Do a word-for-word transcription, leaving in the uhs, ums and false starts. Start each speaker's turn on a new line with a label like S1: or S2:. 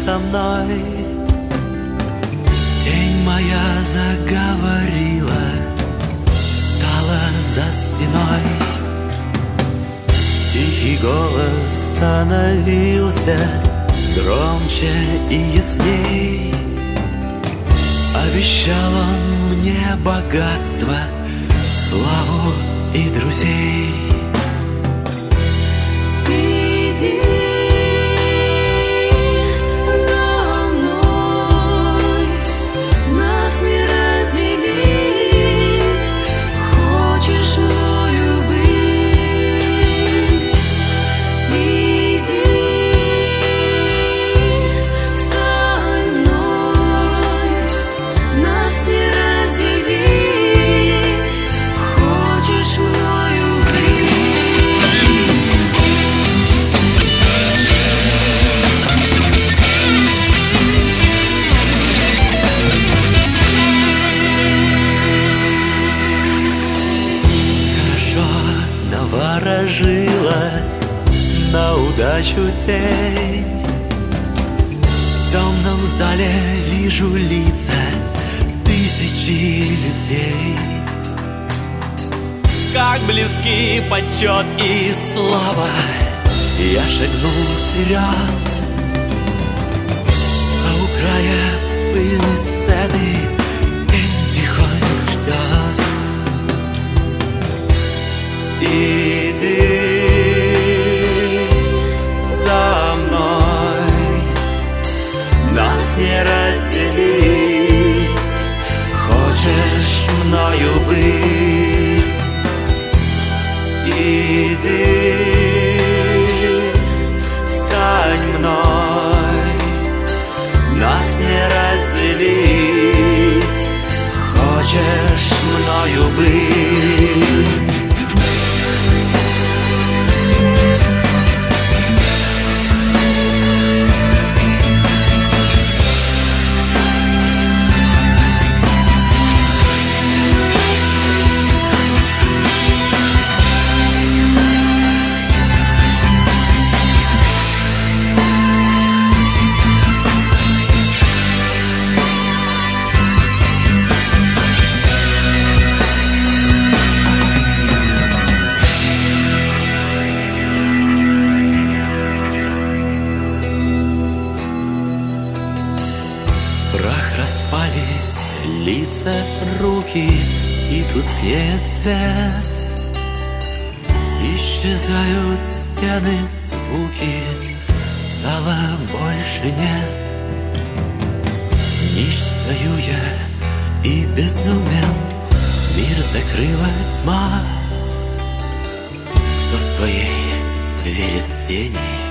S1: со мной. Тень моя заговорила, стала за спиной. Тихий голос становился громче и ясней. Обещал он мне богатство, славу и друзей. Ворожила на удачу тень. В темном зале вижу лица тысячи людей. Как близки почет и слава, я шагнул вперед. А у края пыльной сцены тень тихонько ждет. Иди за мной, нас не разделить. Хочешь мною быть? Иди, стань мной, нас не разделить. Хочешь мною быть? Прах распались лица, руки и тускнеет цвет. Исчезают стены, звуки, зала больше нет. Нищ стою я и безумен, мир закрыла тьма. Кто своей верит тени,